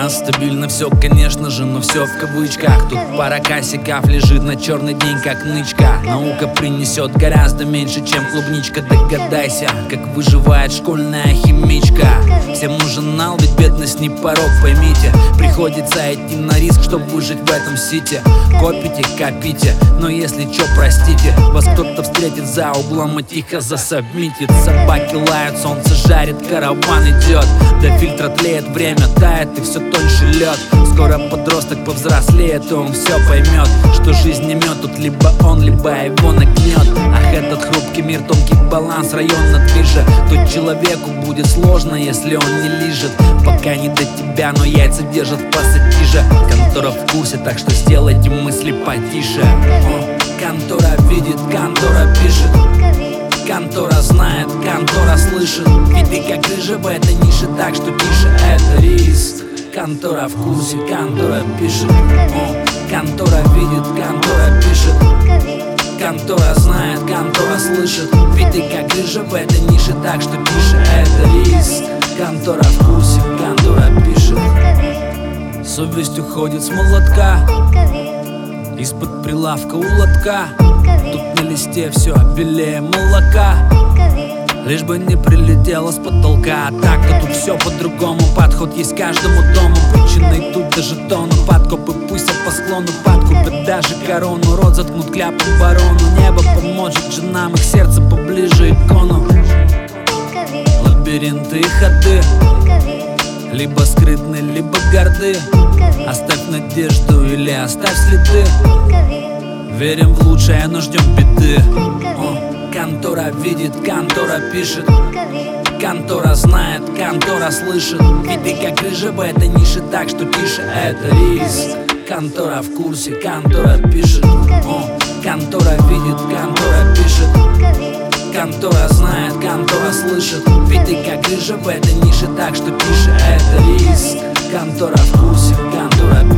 нас стабильно все, конечно же, но все в кавычках. Тут пара косяков лежит на черный день, как нычка. Наука принесет гораздо меньше, чем клубничка. Догадайся, как выживает школьная химичка. Всем нужен нал, ведь бедность не порог, поймите. Приходится идти на риск, чтобы выжить в этом сите. Копите, копите, но если чё, простите. Вас кто-то встретит за углом и тихо засобмитит. Собаки лают, солнце жарит, караван идет. До фильтра тлеет, время тает и все тоньше лед. Скоро подросток повзрослеет, и он все поймет, что жизнь не мед, тут либо он, либо его нагнет. Ах, этот хрупкий мир, тонкий баланс, район на движе. Тут человеку будет сложно, если он не лижет. Пока не до тебя, но яйца держат в пассатиже. Контора в курсе, так что сделайте мысли потише. Контора видит, контора пишет. Контора знает, контора слышит. Ведь ты как рыжа в этой нише, так что тише, это риск. Контора в курсе, контора пишет. Контора видит, контора пишет. Контора знает, контора слышит. Ведь ты как рыжа в этой нише, так что тише, это риск. Контора в курсе, контора пишет. Совесть уходит с молотка, из-под прилавка у лотка. Тут на листе все белее молока, лишь бы не прилетело с потолка. А так-то тут все по-другому, подход есть каждому дому. Причины тут даже тону, подкопы пусть по склону подкупят даже корону. Рот заткнут кляпом ворону, небо поможет же нам, их сердце поближе икону. Лабиринты и ходы, либо скрытны, либо горды. Оставь надежду или оставь следы. Верим в лучшее, но ждем беды. Контора видит, контора пишет. Контора знает, контора слышит. Ведь ты как рыжа в этой нише, так что тише, это риск. Контора в курсе, контора пишет. Контора видит, контора пишет. Контора знает, контора слышит. Ведь ты как рыжа в этой нише, так что тише, это риск. Контора в курсе, контора пишет.